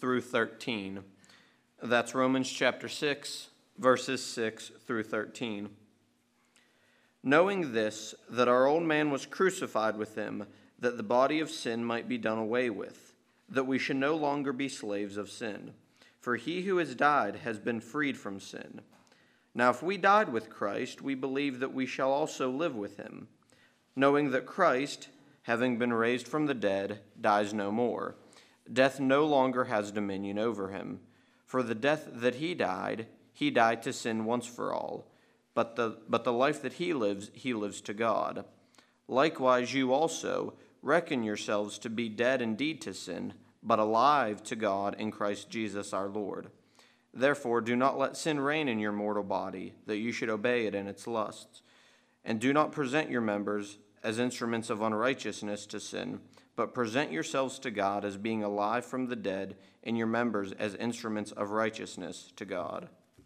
through 13. That's Romans chapter 6, verses 6 through 13. Knowing this, that our old man was crucified with him, that the body of sin might be done away with, that we should no longer be slaves of sin. For he who has died has been freed from sin. Now if we died with Christ, we believe that we shall also live with him, knowing that Christ, having been raised from the dead, dies no more. Death no longer has dominion over him. For the death that he died to sin once for all. But the life that he lives to God. Likewise, you also reckon yourselves to be dead indeed to sin, but alive to God in Christ Jesus our Lord. Therefore, do not let sin reign in your mortal body, that you should obey it in its lusts. And do not present your members as instruments of unrighteousness to sin, but present yourselves to God as being alive from the dead, and your members as instruments of righteousness to God.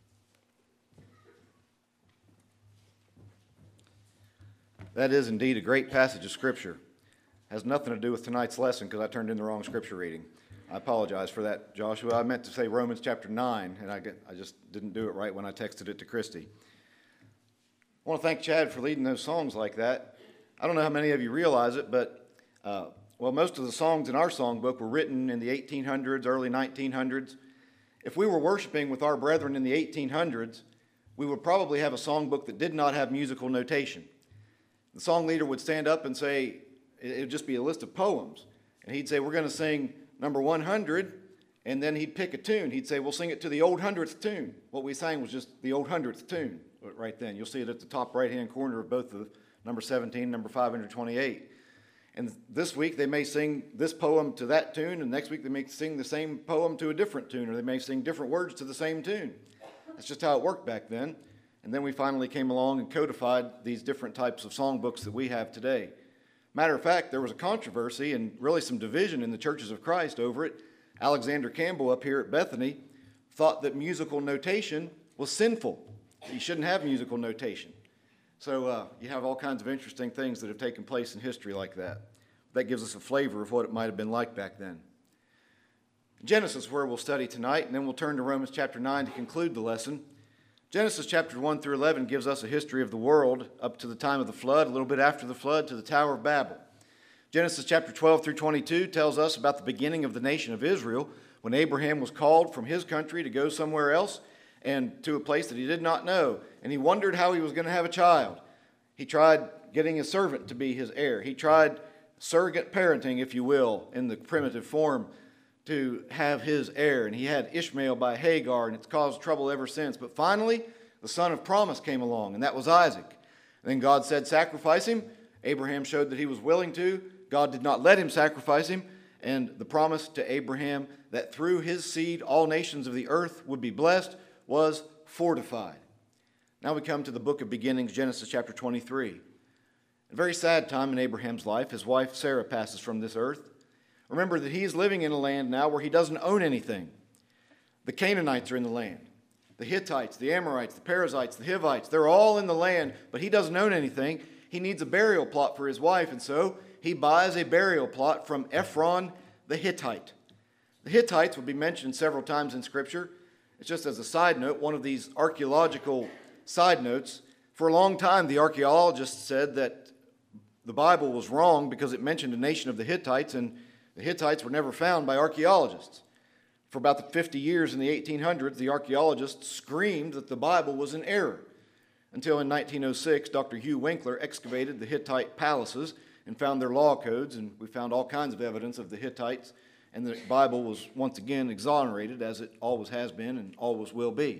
That is indeed a great passage of Scripture. Has nothing to do with tonight's lesson because I turned in the wrong Scripture reading. I apologize for that, Joshua. I meant to say Romans chapter 9, and I just didn't do it right when I texted it to Christy. I want to thank Chad for leading those songs like that. I don't know how many of you realize it, but most of the songs in our songbook were written in the 1800s, early 1900s. If we were worshiping with our brethren in the 1800s, we would probably have a songbook that did not have musical notation. The song leader would stand up and say, it would just be a list of poems. And he'd say, we're going to sing number 100, and then he'd pick a tune. He'd say, we'll sing it to the old 100th tune. What we sang was just the old 100th tune right then. You'll see it at the top right-hand corner of both the number 17, number 528. And this week they may sing this poem to that tune, and next week they may sing the same poem to a different tune, or they may sing different words to the same tune. That's just how it worked back then. And then we finally came along and codified these different types of songbooks that we have today. Matter of fact, there was a controversy and really some division in the churches of Christ over it. Alexander Campbell up here at Bethany thought that musical notation was sinful. You shouldn't have musical notation. So you have all kinds of interesting things that have taken place in history like that. That gives us a flavor of what it might have been like back then. Genesis is where we'll study tonight, and then we'll turn to Romans chapter 9 to conclude the lesson. Genesis chapter 1 through 11 gives us a history of the world up to the time of the flood, a little bit after the flood, to the Tower of Babel. Genesis chapter 12 through 22 tells us about the beginning of the nation of Israel, when Abraham was called from his country to go somewhere else and to a place that he did not know. And he wondered how he was going to have a child. He tried getting a servant to be his heir. He tried surrogate parenting, if you will, in the primitive form, to have his heir. And he had Ishmael by Hagar, and it's caused trouble ever since. But finally, the son of promise came along, and that was Isaac. And then God said, sacrifice him. Abraham showed that he was willing to. God did not let him sacrifice him. And the promise to Abraham that through his seed all nations of the earth would be blessed was fortified. Now we come to the book of beginnings, Genesis chapter 23. A very sad time in Abraham's life. His wife Sarah passes from this earth. Remember that he is living in a land now where he doesn't own anything. The Canaanites are in the land. The Hittites, the Amorites, the Perizzites, the Hivites, they're all in the land, but he doesn't own anything. He needs a burial plot for his wife, and so he buys a burial plot from Ephron the Hittite. The Hittites would be mentioned several times in Scripture. It's just as a side note, one of these archaeological side notes. For a long time, the archaeologists said that the Bible was wrong because it mentioned a nation of the Hittites, and the Hittites were never found by archaeologists. For about the 50 years in the 1800s, the archaeologists screamed that the Bible was in error. Until in 1906, Dr. Hugh Winkler excavated the Hittite palaces and found their law codes, and we found all kinds of evidence of the Hittites, and the Bible was once again exonerated, as it always has been and always will be.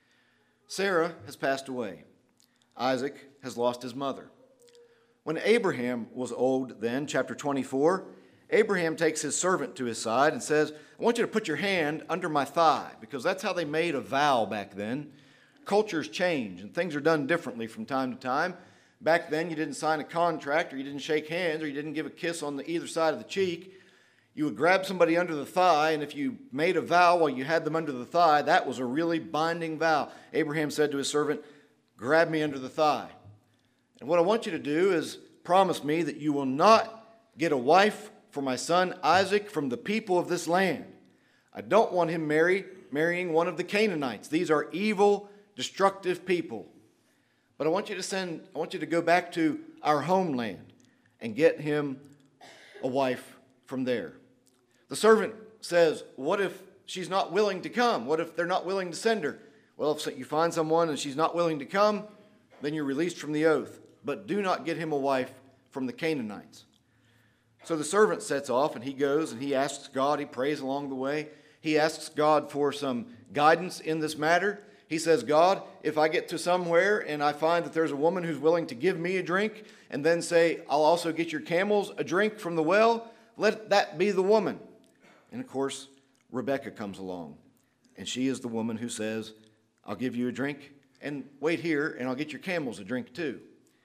Sarah has passed away. Isaac has lost his mother. When Abraham was old then, chapter 24, Abraham takes his servant to his side and says, I want you to put your hand under my thigh, because that's how they made a vow back then. Cultures change, and things are done differently from time to time. Back then, you didn't sign a contract, or you didn't shake hands, or you didn't give a kiss on either side of the cheek. You would grab somebody under the thigh, and if you made a vow while you had them under the thigh, that was a really binding vow. Abraham said to his servant, grab me under the thigh. And what I want you to do is promise me that you will not get a wife for my son Isaac from the people of this land. I don't want him marrying one of the Canaanites. These are evil, destructive people. But I want you to go back to our homeland and get him a wife from there. The servant says, what if she's not willing to come? What if they're not willing to send her? Well, if you find someone and she's not willing to come, then you're released from the oath. But do not get him a wife from the Canaanites. So the servant sets off and he goes and he asks God, he prays along the way. He asks God for some guidance in this matter. He says, God, if I get to somewhere and I find that there's a woman who's willing to give me a drink and then say, I'll also get your camels a drink from the well, let that be the woman. And of course, Rebekah comes along. And she is the woman who says, I'll give you a drink and wait here and I'll get your camels a drink too.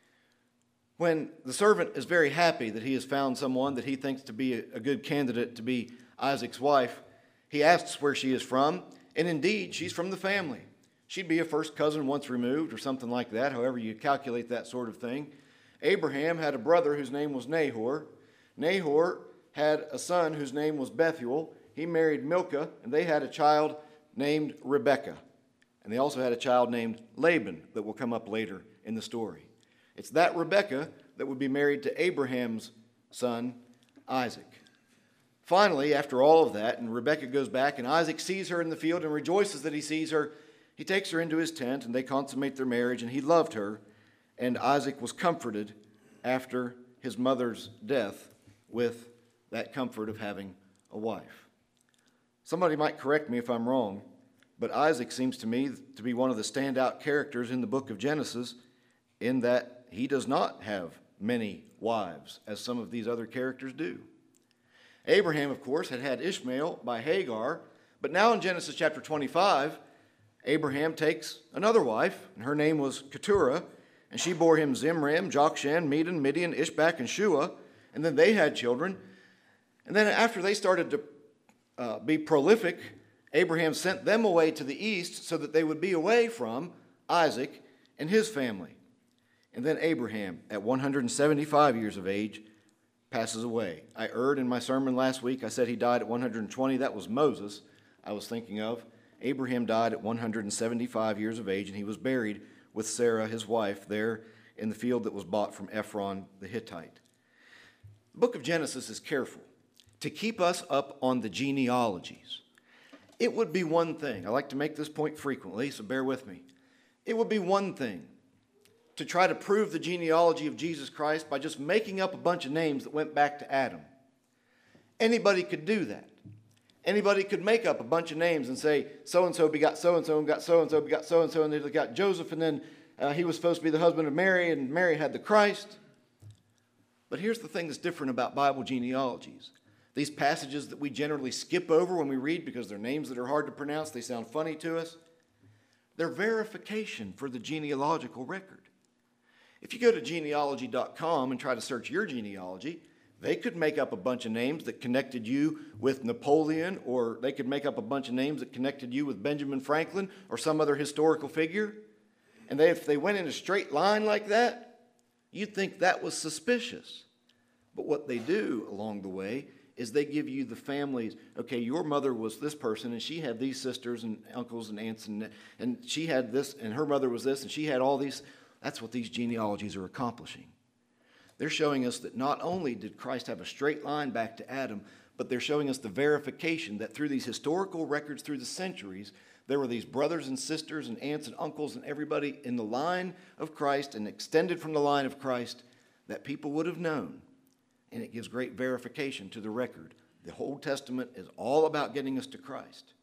When the servant is very happy that he has found someone that he thinks to be a good candidate to be Isaac's wife, he asks where she is from. And indeed, she's from the family. She'd be a first cousin once removed or something like that, however you calculate that sort of thing. Abraham had a brother whose name was Nahor. Nahor had a son whose name was Bethuel. He married Milcah, and they had a child named Rebekah. And they also had a child named Laban that will come up later in the story. It's that Rebekah that would be married to Abraham's son, Isaac. Finally, after all of that, and Rebekah goes back, and Isaac sees her in the field and rejoices that he sees her, he takes her into his tent, and they consummate their marriage, and he loved her, and Isaac was comforted after his mother's death with that comfort of having a wife. Somebody might correct me if I'm wrong, but Isaac seems to me to be one of the standout characters in the book of Genesis in that he does not have many wives, as some of these other characters do. Abraham, of course, had Ishmael by Hagar, but now in Genesis chapter 25, Abraham takes another wife, and her name was Keturah, and she bore him Zimram, Jokshan, Medan, Midian, Ishbak, and Shua, and then they had children. And then after they started to be prolific, Abraham sent them away to the east so that they would be away from Isaac and his family. And then Abraham, at 175 years of age, passes away. I erred in my sermon last week. I said he died at 120. That was Moses I was thinking of. Abraham died at 175 years of age, and he was buried with Sarah, his wife, there in the field that was bought from Ephron the Hittite. The book of Genesis is careful to keep us up on the genealogies. It would be one thing, I like to make this point frequently, so bear with me. It would be one thing to try to prove the genealogy of Jesus Christ by just making up a bunch of names that went back to Adam. Anybody could do that. Anybody could make up a bunch of names and say, so-and-so begot so-and-so and got so-and-so begot so-and-so, and they got Joseph, and then he was supposed to be the husband of Mary, and Mary had the Christ. But here's the thing that's different about Bible genealogies. These passages that we generally skip over when we read because they're names that are hard to pronounce, they sound funny to us, they're verification for the genealogical record. If you go to genealogy.com and try to search your genealogy, they could make up a bunch of names that connected you with Napoleon, or they could make up a bunch of names that connected you with Benjamin Franklin or some other historical figure. And if they went in a straight line like that, you'd think that was suspicious. But what they do along the way is they give you the families. Okay, your mother was this person, and she had these sisters and uncles and aunts, and she had this, and her mother was this, and she had all these. That's what these genealogies are accomplishing. They're showing us that not only did Christ have a straight line back to Adam, but they're showing us the verification that through these historical records through the centuries, there were these brothers and sisters and aunts and uncles and everybody in the line of Christ and extended from the line of Christ that people would have known. And it gives great verification to the record. The Old Testament is all about getting us to Christ.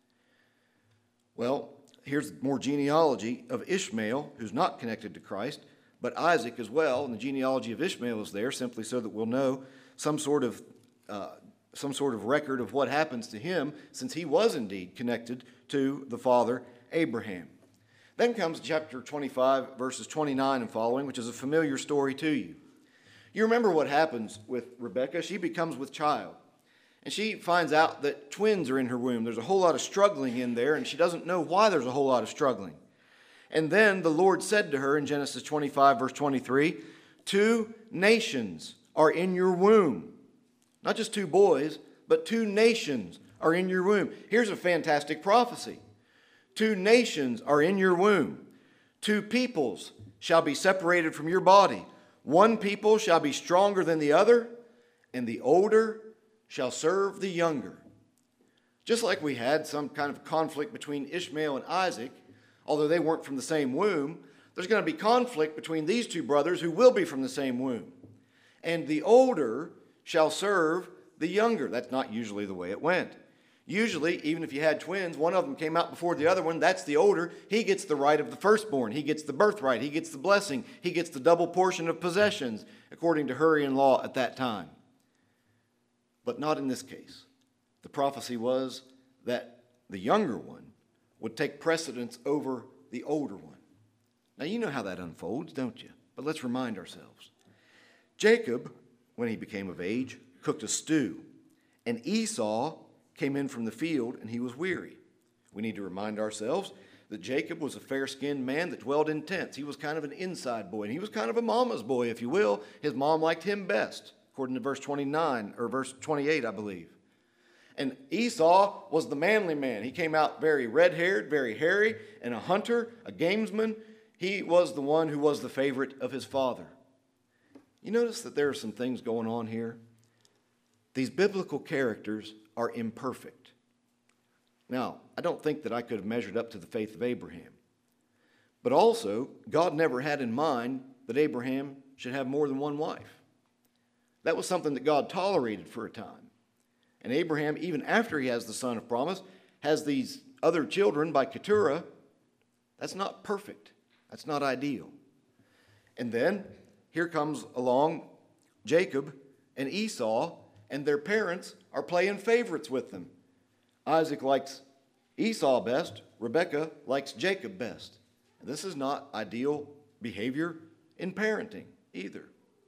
Well, here's more genealogy of Ishmael, who's not connected to Christ, but Isaac as well, and the genealogy of Ishmael is there simply so that we'll know some sort of record of what happens to him, since he was indeed connected to the father Abraham. Then comes chapter 25, verses 29 and following, which is a familiar story to you. You remember what happens with Rebekah. She becomes with child, and she finds out that twins are in her womb. There's a whole lot of struggling in there, and she doesn't know why there's a whole lot of struggling. And then the Lord said to her in Genesis 25, verse 23, 2 nations are in your womb. Not just 2 boys, but 2 nations are in your womb. Here's a fantastic prophecy. 2 nations are in your womb. 2 peoples shall be separated from your body. 1 people shall be stronger than the other, and the older shall serve the younger. Just like we had some kind of conflict between Ishmael and Isaac, although they weren't from the same womb, there's going to be conflict between these 2 brothers who will be from the same womb. And the older shall serve the younger. That's not usually the way it went. Usually, even if you had twins, one of them came out before the other one, that's the older. He gets the right of the firstborn. He gets the birthright. He gets the blessing. He gets the double portion of possessions, according to Hurrian law at that time. But not in this case. The prophecy was that the younger one would take precedence over the older one. Now, you know how that unfolds, don't you? But let's remind ourselves. Jacob, when he became of age, cooked a stew, and Esau came in from the field, and he was weary. We need to remind ourselves that Jacob was a fair-skinned man that dwelled in tents. He was kind of an inside boy, and he was kind of a mama's boy, if you will. His mom liked him best, according to verse 29, or verse 28, I believe. And Esau was the manly man. He came out very red-haired, very hairy, and a hunter, a gamesman. He was the one who was the favorite of his father. You notice that there are some things going on here? These biblical characters are imperfect. Now, I don't think that I could have measured up to the faith of Abraham. But also, God never had in mind that Abraham should have more than one wife. That was something that God tolerated for a time. And Abraham, even after he has the son of promise, has these other children by Keturah. That's not perfect. That's not ideal. And then here comes along Jacob and Esau, and their parents are playing favorites with them. Isaac likes Esau best. Rebekah likes Jacob best. This is not ideal behavior in parenting either.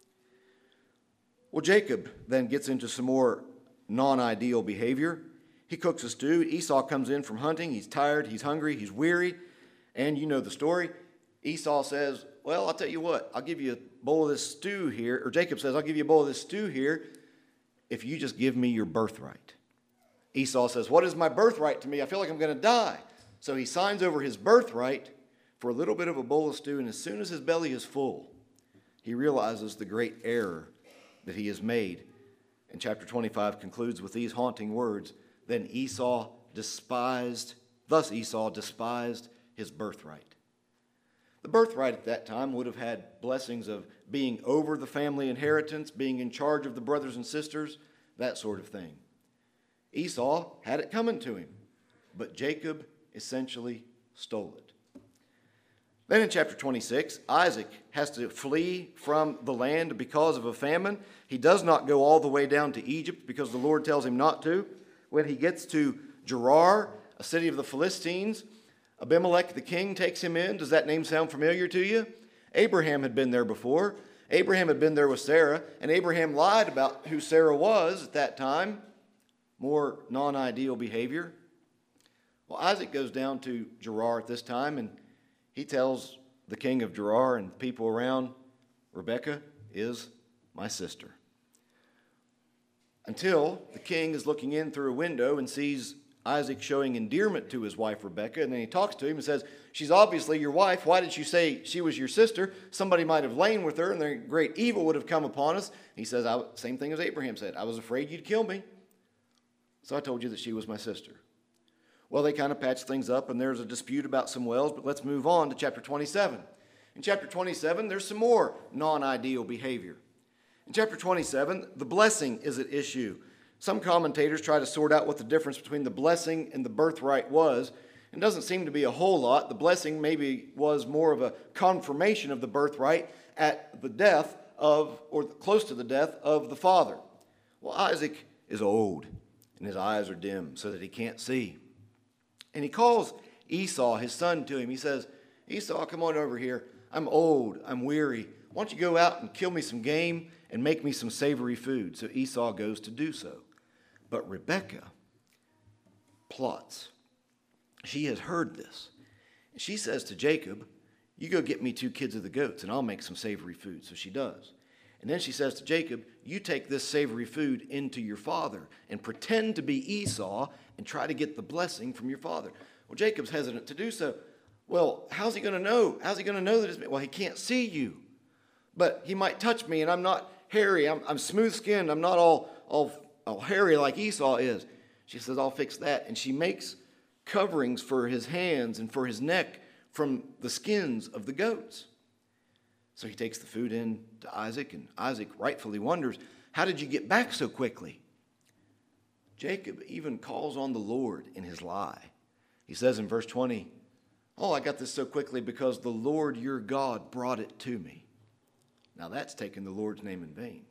Well, Jacob then gets into some more non-ideal behavior. He cooks a stew. Esau comes in from hunting. He's tired. He's hungry. He's weary. And you know the story. Esau says, well, I'll tell you what. I'll give you a bowl of this stew here. Or Jacob says, I'll give you a bowl of this stew here if you just give me your birthright. Esau says, what is my birthright to me? I feel like I'm going to die. So he signs over his birthright for a little bit of a bowl of stew. And as soon as his belly is full, he realizes the great error that he has made. And chapter 25 concludes with these haunting words, thus Esau despised his birthright. The birthright at that time would have had blessings of being over the family inheritance, being in charge of the brothers and sisters, that sort of thing. Esau had it coming to him, but Jacob essentially stole it. Then in chapter 26, Isaac has to flee from the land because of a famine. He does not go all the way down to Egypt because the Lord tells him not to. When he gets to Gerar, a city of the Philistines, Abimelech the king takes him in. Does that name sound familiar to you? Abraham had been there before. Abraham had been there with Sarah, and Abraham lied about who Sarah was at that time. More non-ideal behavior. Well, Isaac goes down to Gerar at this time, and he tells the king of Gerar and people around, Rebekah is my sister. Until the king is looking in through a window and sees Isaac showing endearment to his wife Rebekah, and then he talks to him and says, she's obviously your wife. Why did you say she was your sister? Somebody might have lain with her, and the great evil would have come upon us. He says, same thing as Abraham said, I was afraid you'd kill me, so I told you that she was my sister. Well, they kind of patch things up, and there's a dispute about some wells, but let's move on to chapter 27. In chapter 27, there's some more non-ideal behavior. In chapter 27, the blessing is at issue. Some commentators try to sort out what the difference between the blessing and the birthright was. It doesn't seem to be a whole lot. The blessing maybe was more of a confirmation of the birthright at the death of, or close to the death of the father. Well, Isaac is old, and his eyes are dim so that he can't see. And he calls Esau, his son, to him. He says, Esau, come on over here. I'm old. I'm weary. Why don't you go out and kill me some game and make me some savory food? So Esau goes to do so. But Rebekah plots. She has heard this. She says to Jacob, you go get me 2 kids of the goats and I'll make some savory food. So she does. And then she says to Jacob, you take this savory food into your father and pretend to be Esau and try to get the blessing from your father. Well, Jacob's hesitant to do so. Well, how's he going to know? How's he going to know that it's me? Well, he can't see you. But he might touch me, and I'm not hairy. I'm smooth-skinned. I'm not all hairy like Esau is. She says, I'll fix that. And she makes coverings for his hands and for his neck from the skins of the goats. So he takes the food in to Isaac, and Isaac rightfully wonders, how did you get back so quickly? Jacob even calls on the Lord in his lie. He says in verse 20, I got this so quickly because the Lord your God brought it to me. Now that's taking the Lord's name in vain.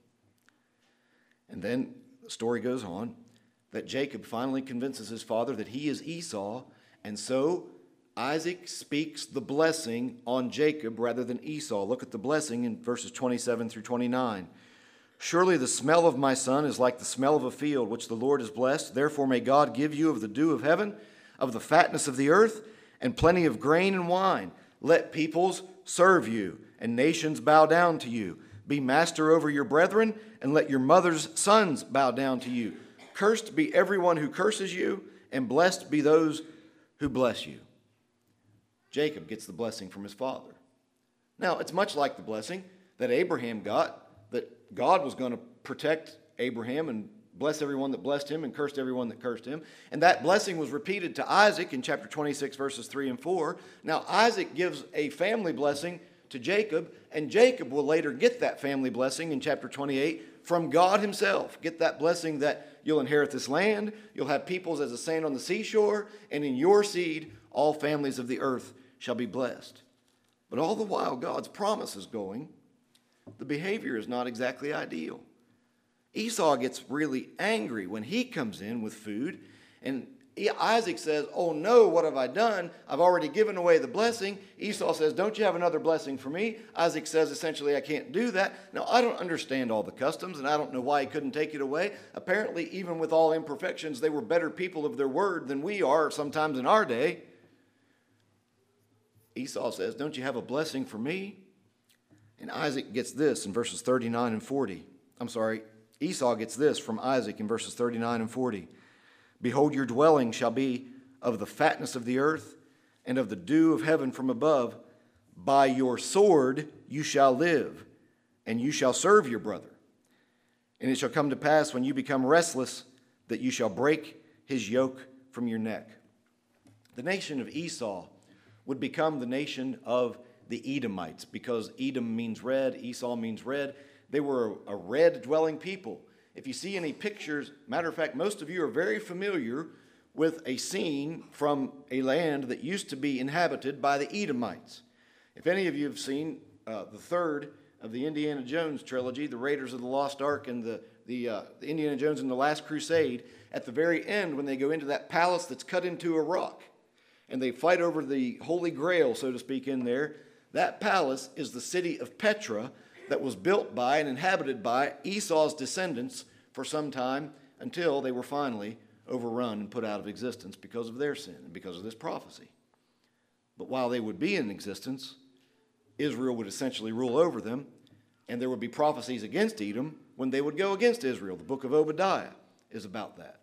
And then the story goes on that Jacob finally convinces his father that he is Esau, and so Isaac speaks the blessing on Jacob rather than Esau. Look at the blessing in verses 27 through 29. Surely the smell of my son is like the smell of a field which the Lord has blessed. Therefore may God give you of the dew of heaven, of the fatness of the earth, and plenty of grain and wine. Let peoples serve you, and nations bow down to you. Be master over your brethren, and let your mother's sons bow down to you. Cursed be everyone who curses you, and blessed be those who bless you. Jacob gets the blessing from his father. Now, it's much like the blessing that Abraham got, that God was going to protect Abraham and bless everyone that blessed him and cursed everyone that cursed him. And that blessing was repeated to Isaac in chapter 26, verses 3 and 4. Now, Isaac gives a family blessing to Jacob, and Jacob will later get that family blessing in chapter 28 from God himself. Get that blessing that you'll inherit this land, you'll have peoples as the sand on the seashore, and in your seed all families of the earth shall be blessed. But all the while God's promise is going, the behavior is not exactly ideal. Esau gets really angry when he comes in with food, and Isaac says, oh no, what have I done? I've already given away the blessing. Esau says, don't you have another blessing for me? Isaac says, essentially, I can't do that. Now, I don't understand all the customs, and I don't know why he couldn't take it away. Apparently, even with all imperfections, they were better people of their word than we are sometimes in our day. Esau says, don't you have a blessing for me? And Isaac gets this in verses 39 and 40. Esau gets this from Isaac in verses 39 and 40. Behold, your dwelling shall be of the fatness of the earth and of the dew of heaven from above. By your sword you shall live, and you shall serve your brother. And it shall come to pass when you become restless that you shall break his yoke from your neck. The nation of Esau would become the nation of the Edomites, because Edom means red, Esau means red. They were a red-dwelling people. If you see any pictures, matter of fact, most of you are very familiar with a scene from a land that used to be inhabited by the Edomites. If any of you have seen the third of the Indiana Jones trilogy, The Raiders of the Lost Ark and the Indiana Jones and the Last Crusade, at the very end when they go into that palace that's cut into a rock and they fight over the Holy Grail, so to speak, in there, that palace is the city of Petra that was built by and inhabited by Esau's descendants for some time until they were finally overrun and put out of existence because of their sin and because of this prophecy. But while they would be in existence, Israel would essentially rule over them, and there would be prophecies against Edom when they would go against Israel. The book of Obadiah is about that.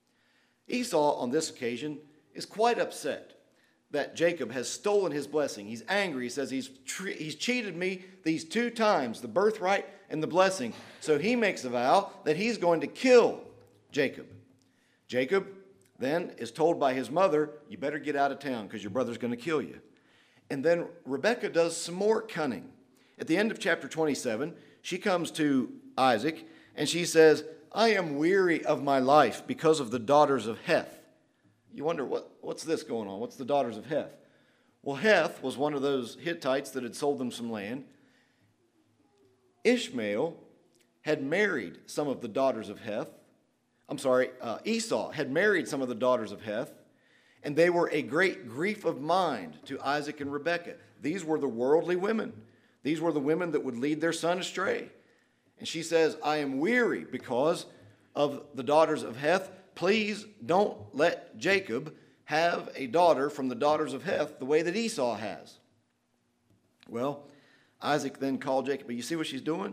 Esau, on this occasion, is quite upset that Jacob has stolen his blessing. He's angry. He says he's cheated me these 2 times, the birthright and the blessing. So he makes a vow that he's going to kill Jacob. Jacob then is told by his mother, you better get out of town because your brother's going to kill you. And then Rebekah does some more cunning. At the end of chapter 27, she comes to Isaac and she says, I am weary of my life because of the daughters of Heth. You wonder, what's this going on? What's the daughters of Heth? Well, Heth was one of those Hittites that had sold them some land. Ishmael had married some of the daughters of Heth. Esau had married some of the daughters of Heth, and they were a great grief of mind to Isaac and Rebekah. These were the worldly women. These were the women that would lead their son astray. And she says, I am weary because of the daughters of Heth. Please don't let Jacob have a daughter from the daughters of Heth the way that Esau has. Well, Isaac then called Jacob. But you see what she's doing?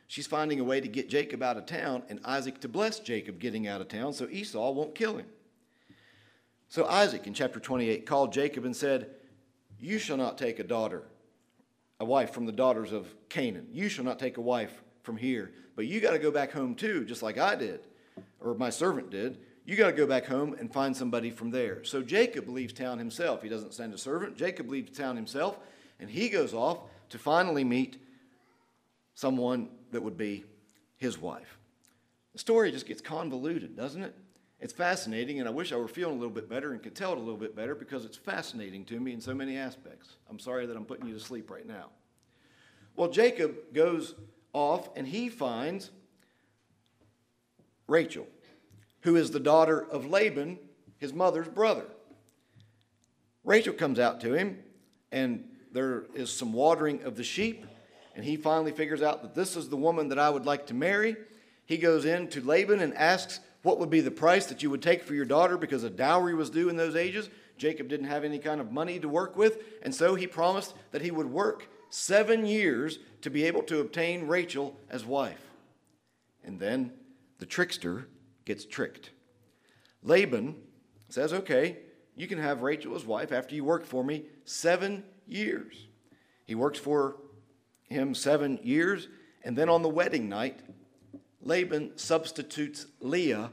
She's finding a way to get Jacob out of town and Isaac to bless Jacob getting out of town so Esau won't kill him. So Isaac in chapter 28 called Jacob and said, "You shall not take a wife from the daughters of Canaan. You shall not take a wife from here. But you got to go back home too, just like I did, or my servant did. You got to go back home and find somebody from there." So Jacob leaves town himself. He doesn't send a servant. Jacob leaves town himself, and he goes off to finally meet someone that would be his wife. The story just gets convoluted, doesn't it? It's fascinating, and I wish I were feeling a little bit better and could tell it a little bit better because it's fascinating to me in so many aspects. I'm sorry that I'm putting you to sleep right now. Well, Jacob goes off, and he finds Rachel, who is the daughter of Laban, his mother's brother. Rachel comes out to him, and there is some watering of the sheep, and he finally figures out that this is the woman that I would like to marry. He goes in to Laban and asks, what would be the price that you would take for your daughter, because a dowry was due in those ages. Jacob didn't have any kind of money to work with, and so he promised that he would work 7 years to be able to obtain Rachel as wife. And then the trickster gets tricked. Laban says, okay, you can have Rachel as wife after you work for me 7 years. He works for him 7 years, and then on the wedding night, Laban substitutes Leah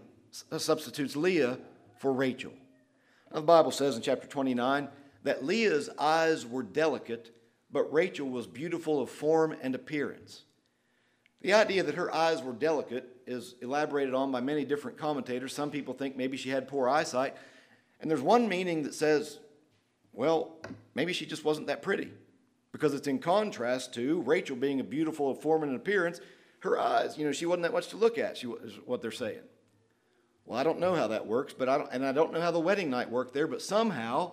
for Rachel. Now, the Bible says in chapter 29 that Leah's eyes were delicate, but Rachel was beautiful of form and appearance. The idea that her eyes were delicate is elaborated on by many different commentators. Some people think maybe she had poor eyesight. And there's one meaning that says, well, maybe she just wasn't that pretty, because it's in contrast to Rachel being a beautiful of form and appearance. Her eyes, she wasn't that much to look at, is what they're saying. Well, I don't know how that works, but I don't know how the wedding night worked there, but somehow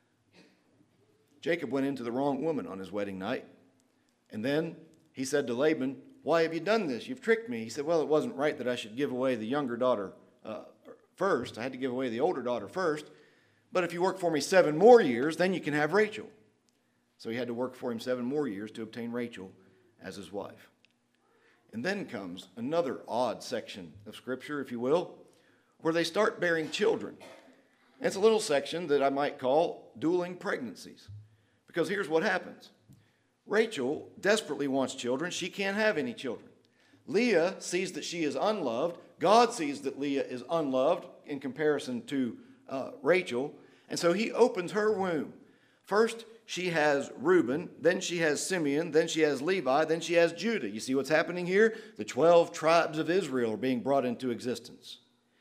Jacob went into the wrong woman on his wedding night. And then he said to Laban, why have you done this? You've tricked me. He said, well, it wasn't right that I should give away the younger daughter first. I had to give away the older daughter first. But if you work for me 7 more years, then you can have Rachel. So he had to work for him 7 more years to obtain Rachel as his wife. And then comes another odd section of Scripture, if you will, where they start bearing children. And it's a little section that I might call dueling pregnancies. Because here's what happens. Rachel desperately wants children. She can't have any children. Leah sees that she is unloved. God sees that Leah is unloved in comparison to Rachel. And so he opens her womb. First, she has Reuben, then she has Simeon, then she has Levi, then she has Judah. You see what's happening here? The 12 tribes of Israel are being brought into existence.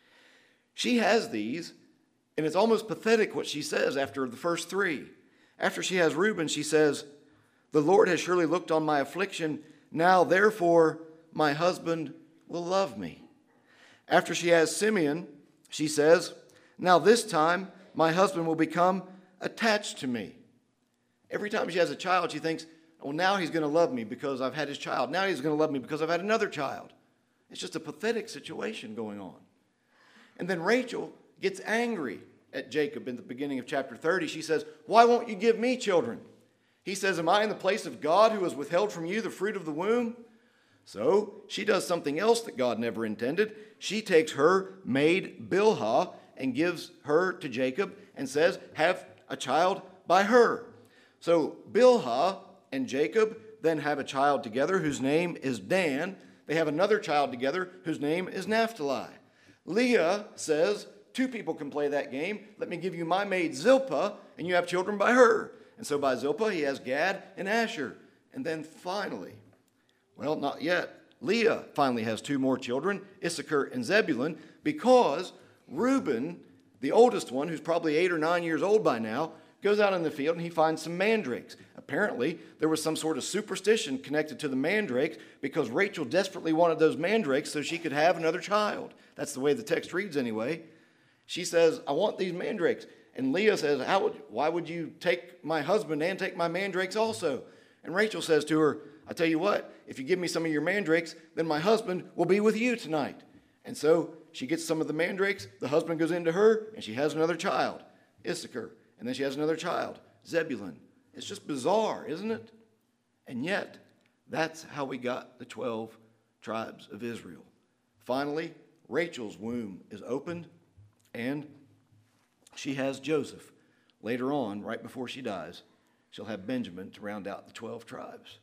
She has these, and it's almost pathetic what she says after the first 3. After she has Reuben, she says, the Lord has surely looked on my affliction. Now, therefore, my husband will love me. After she has Simeon, she says, now this time my husband will become attached to me. Every time she has a child, she thinks, well, now he's going to love me because I've had his child. Now he's going to love me because I've had another child. It's just a pathetic situation going on. And then Rachel gets angry at Jacob in the beginning of chapter 30. She says, why won't you give me children? He says, am I in the place of God who has withheld from you the fruit of the womb? So she does something else that God never intended. She takes her maid Bilhah and gives her to Jacob and says, have a child by her. So Bilhah and Jacob then have a child together whose name is Dan. They have another child together whose name is Naphtali. Leah says, 2 people can play that game. Let me give you my maid Zilpah, and you have children by her. And so by Zilpah, he has Gad and Asher. And then finally, well, not yet, Leah finally has 2 more children, Issachar and Zebulun, because Reuben, the oldest one, who's probably 8 or 9 years old by now, goes out in the field and he finds some mandrakes. Apparently, there was some sort of superstition connected to the mandrakes because Rachel desperately wanted those mandrakes so she could have another child. That's the way the text reads anyway. She says, I want these mandrakes. And Leah says, why would you take my husband and take my mandrakes also? And Rachel says to her, I tell you what, if you give me some of your mandrakes, then my husband will be with you tonight. And so she gets some of the mandrakes, the husband goes into her, and she has another child, Issachar. And then she has another child, Zebulun. It's just bizarre, isn't it? And yet, that's how we got the 12 tribes of Israel. Finally, Rachel's womb is opened, and she has Joseph. Later on, right before she dies, she'll have Benjamin to round out the 12 tribes.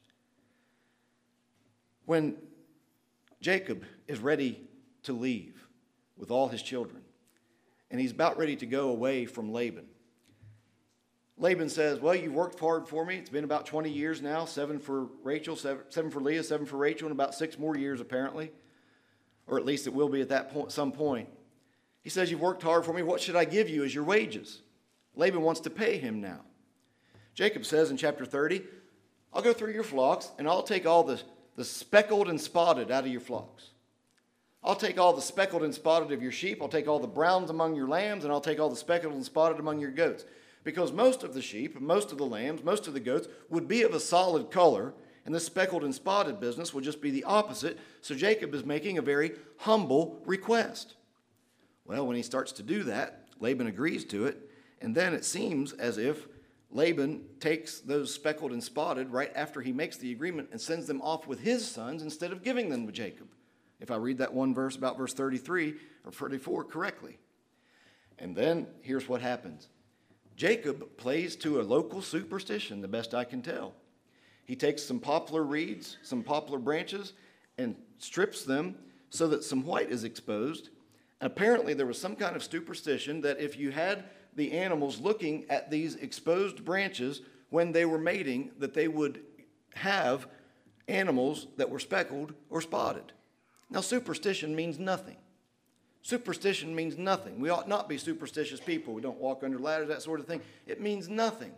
When Jacob is ready to leave with all his children, and he's about ready to go away from Laban, Laban says, well, you've worked hard for me. It's been about 20 years now, 7 for Rachel, 7 for Leah, 7 for Rachel, and about 6 more years apparently, or at least it will be at that point, some point. He says, you've worked hard for me. What should I give you as your wages? Laban wants to pay him now. Jacob says in chapter 30, I'll go through your flocks, and I'll take all the speckled and spotted out of your flocks. I'll take all the speckled and spotted of your sheep. I'll take all the browns among your lambs, and I'll take all the speckled and spotted among your goats. Because most of the sheep, most of the lambs, most of the goats would be of a solid color, and the speckled and spotted business would just be the opposite. So Jacob is making a very humble request. Well, when he starts to do that, Laban agrees to it, and then it seems as if Laban takes those speckled and spotted right after he makes the agreement and sends them off with his sons instead of giving them to Jacob. If I read that one verse about verse 33 or 34 correctly. And then here's what happens. Jacob plays to a local superstition, the best I can tell. He takes some poplar reeds, some poplar branches, and strips them so that some white is exposed. Apparently there was some kind of superstition that if you had the animals looking at these exposed branches when they were mating, that they would have animals that were speckled or spotted. Now, superstition means nothing. Superstition means nothing. We ought not be superstitious people. We don't walk under ladders, that sort of thing. It means nothing.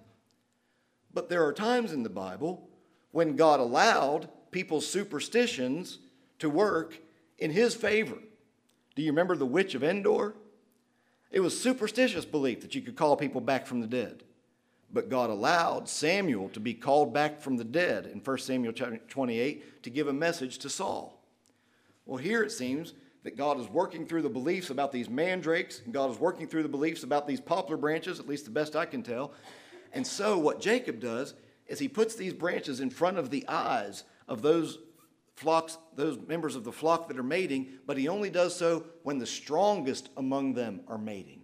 But there are times in the Bible when God allowed people's superstitions to work in his favor. Do you remember the witch of Endor? It was superstitious belief that you could call people back from the dead. But God allowed Samuel to be called back from the dead in 1 Samuel 28 to give a message to Saul. Well, here it seems that God is working through the beliefs about these mandrakes, and God is working through the beliefs about these poplar branches, at least the best I can tell. And so what Jacob does is he puts these branches in front of the eyes of those flocks, those members of the flock that are mating, but he only does so when the strongest among them are mating.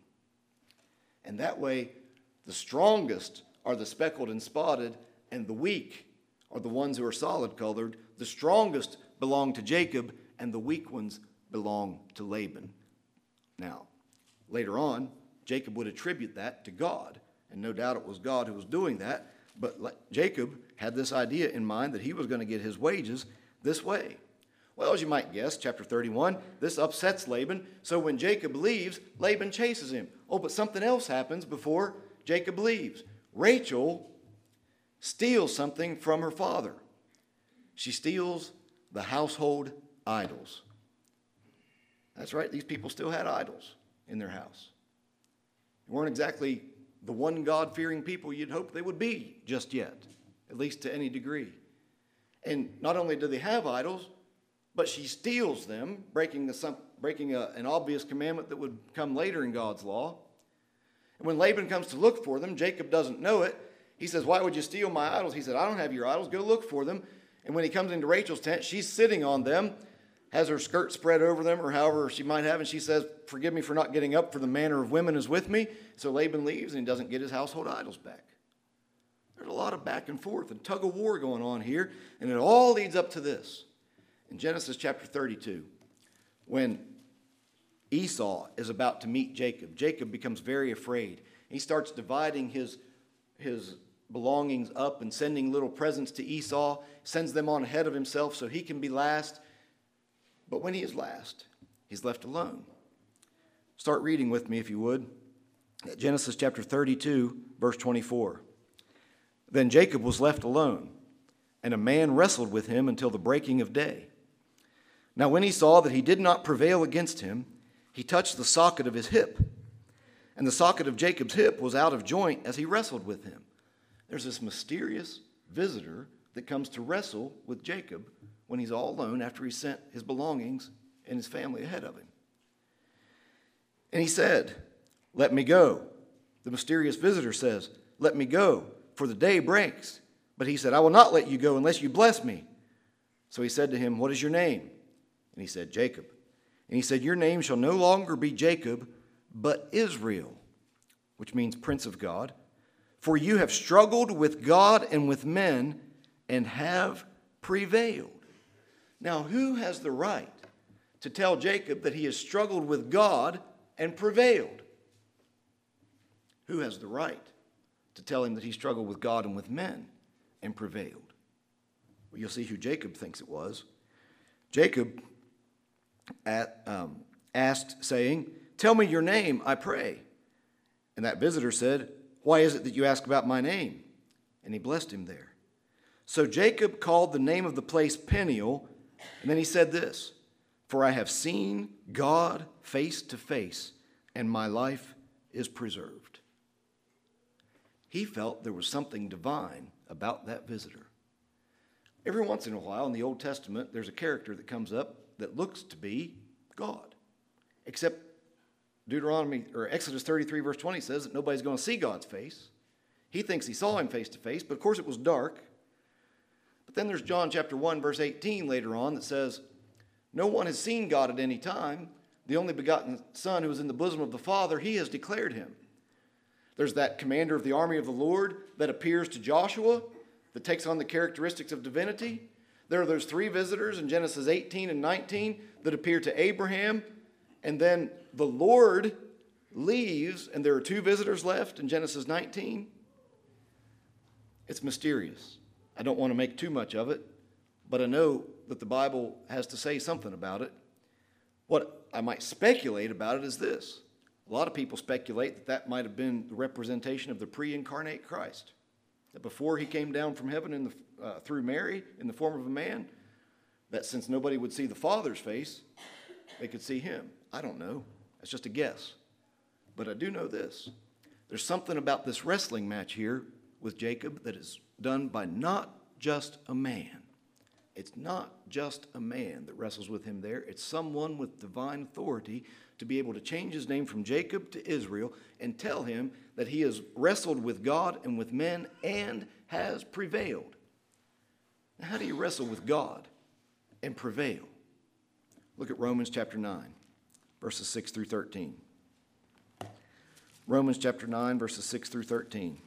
And that way, the strongest are the speckled and spotted, and the weak are the ones who are solid colored. The strongest belong to Jacob, and the weak ones belong to Laban. Now, later on, Jacob would attribute that to God, and no doubt it was God who was doing that, but Jacob had this idea in mind that he was going to get his wages this way. Well, as you might guess, chapter 31, this upsets Laban, so when Jacob leaves, Laban chases him. Oh, but something else happens before Jacob leaves. Rachel steals something from her father. She steals the household idols. That's right, these people still had idols in their house. They weren't exactly the one God-fearing people you'd hope they would be just yet, at least to any degree. And not only do they have idols, but she steals them, breaking an obvious commandment that would come later in God's law. And when Laban comes to look for them, Jacob doesn't know it. He says, why would you steal my idols? He said, I don't have your idols. Go look for them. And when he comes into Rachel's tent, she's sitting on them, has her skirt spread over them, or however she might have, and she says, forgive me for not getting up, for the manner of women is with me. So Laban leaves, and he doesn't get his household idols back. There's a lot of back and forth and tug of war going on here, and it all leads up to this. In Genesis chapter 32, when Esau is about to meet Jacob, Jacob becomes very afraid. He starts dividing his belongings up and sending little presents to Esau, sends them on ahead of himself so he can be last. But when he is last, he's left alone. Start reading with me, if you would. Genesis chapter 32, verse 24. Then Jacob was left alone, and a man wrestled with him until the breaking of day. Now when he saw that he did not prevail against him, he touched the socket of his hip, and the socket of Jacob's hip was out of joint as he wrestled with him. There's this mysterious visitor that comes to wrestle with Jacob when he's all alone after he sent his belongings and his family ahead of him. And he said, let me go. The mysterious visitor says, let me go, for the day breaks. But he said, I will not let you go unless you bless me. So he said to him, what is your name? And he said, Jacob. And he said, your name shall no longer be Jacob, but Israel, which means Prince of God. For you have struggled with God and with men and have prevailed. Now, who has the right to tell Jacob that he has struggled with God and prevailed? Who has the right to tell him that he struggled with God and with men and prevailed? Well, you'll see who Jacob thinks it was. Jacob asked, saying, tell me your name, I pray. And that visitor said, why is it that you ask about my name? And he blessed him there. So Jacob called the name of the place Peniel, and then he said this, for I have seen God face to face, and my life is preserved. He felt there was something divine about that visitor. Every once in a while in the Old Testament, there's a character that comes up that looks to be God. Except Exodus 33 verse 20 says that nobody's going to see God's face. He thinks he saw him face to face, but of course it was dark. But then there's John chapter 1 verse 18 later on that says, no one has seen God at any time. The only begotten Son who is in the bosom of the Father, he has declared him. There's that commander of the army of the Lord that appears to Joshua that takes on the characteristics of divinity. There are those three visitors in Genesis 18 and 19 that appear to Abraham. And then the Lord leaves, and there are two visitors left in Genesis 19. It's mysterious. I don't want to make too much of it, but I know that the Bible has to say something about it. What I might speculate about it is this. A lot of people speculate that that might have been the representation of the pre-incarnate Christ. That before he came down from heaven through Mary in the form of a man, that since nobody would see the Father's face, they could see him. I don't know. That's just a guess. But I do know this. There's something about this wrestling match here with Jacob that is done by not just a man. It's not just a man that wrestles with him there. It's someone with divine authority to be able to change his name from Jacob to Israel and tell him that he has wrestled with God and with men and has prevailed. Now, how do you wrestle with God and prevail? Look at Romans chapter 9, verses 6 through 13. Romans chapter 9, verses 6 through 13.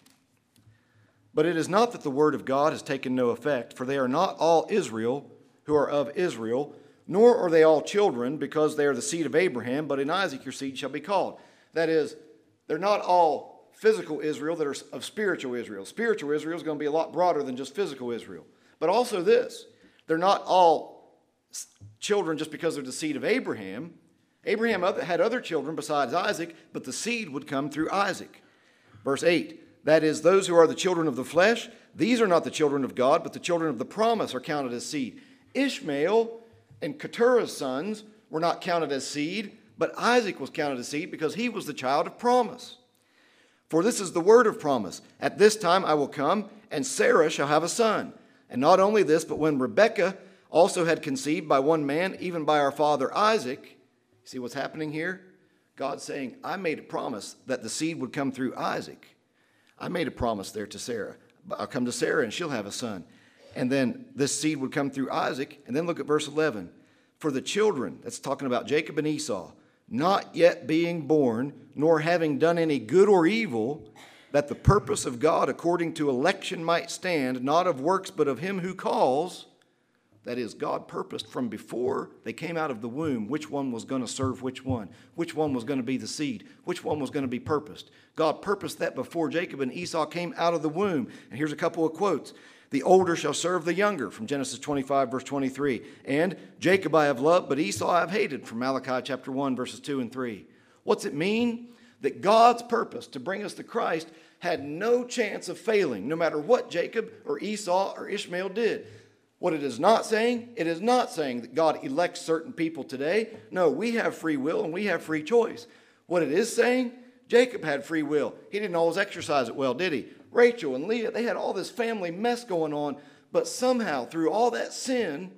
But it is not that the word of God has taken no effect, for they are not all Israel who are of Israel, nor are they all children, because they are the seed of Abraham, but in Isaac your seed shall be called. That is, they're not all physical Israel that are of spiritual Israel. Spiritual Israel is going to be a lot broader than just physical Israel. But also this, they're not all children just because they're the seed of Abraham. Abraham had other children besides Isaac, but the seed would come through Isaac. Verse 8, that is, those who are the children of the flesh, these are not the children of God, but the children of the promise are counted as seed. Ishmael and Keturah's sons were not counted as seed, but Isaac was counted as seed because he was the child of promise. For this is the word of promise. At this time I will come, and Sarah shall have a son. And not only this, but when Rebekah also had conceived by one man, even by our father Isaac. See what's happening here? God's saying, I made a promise that the seed would come through Isaac. I made a promise there to Sarah. I'll come to Sarah and she'll have a son. And then this seed would come through Isaac. And then look at verse 11. For the children, that's talking about Jacob and Esau, not yet being born, nor having done any good or evil, that the purpose of God according to election might stand, not of works, but of him who calls. That is, God purposed from before they came out of the womb which one was going to serve which one was going to be the seed, which one was going to be purposed. God purposed that before Jacob and Esau came out of the womb. And here's a couple of quotes. The older shall serve the younger, from Genesis 25, verse 23. And Jacob I have loved, but Esau I have hated, from Malachi chapter 1, verses 2 and 3. What's it mean? That God's purpose to bring us to Christ had no chance of failing, no matter what Jacob or Esau or Ishmael did. What it is not saying that God elects certain people today. No, we have free will and we have free choice. What it is saying, Jacob had free will. He didn't always exercise it well, did he? Rachel and Leah, they had all this family mess going on, but somehow through all that sin,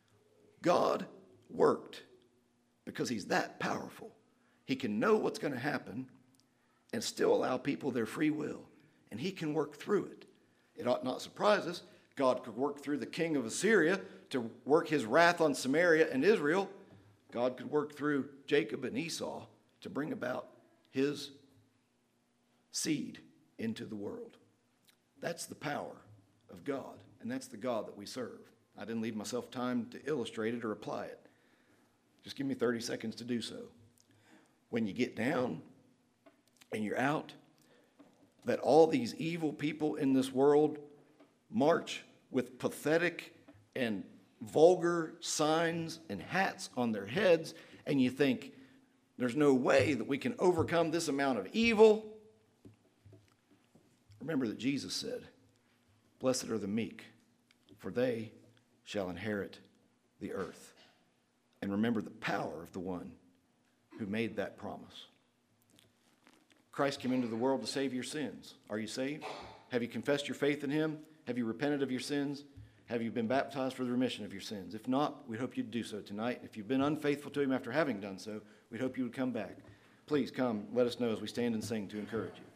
God worked because he's that powerful. He can know what's going to happen and still allow people their free will, and he can work through it. It ought not surprise us. God could work through the king of Assyria to work his wrath on Samaria and Israel, God could work through Jacob and Esau to bring about his seed into the world. That's the power of God, and that's the God that we serve. I didn't leave myself time to illustrate it or apply it. Just give me 30 seconds to do so. When you get down and you're out, that all these evil people in this world march with pathetic and vulgar signs and hats on their heads, and you think, there's no way that we can overcome this amount of evil. Remember that Jesus said, "Blessed are the meek, for they shall inherit the earth." And remember the power of the one who made that promise. Christ came into the world to save your sins. Are you saved? Have you confessed your faith in him? Have you repented of your sins? Have you been baptized for the remission of your sins? If not, we'd hope you'd do so tonight. If you've been unfaithful to him after having done so, we'd hope you would come back. Please come, let us know as we stand and sing to encourage you.